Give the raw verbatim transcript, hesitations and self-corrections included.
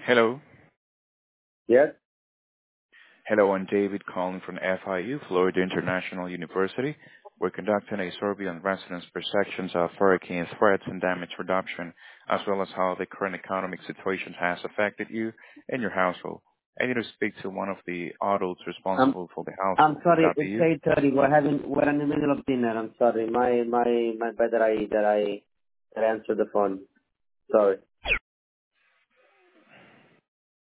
Hello. Yes. Hello, I'm David calling from F I U, Florida International University. We're conducting a survey on residents' perceptions of hurricane threats and damage reduction, as well as how the current economic situation has affected you and your household. I need to speak to one of the adults I'm responsible for the I'm household. Would sorry. that be It's you? eight thirty. We're having we're in the middle of dinner. I'm sorry. My my my bad that I that I that I answered the phone. Sorry.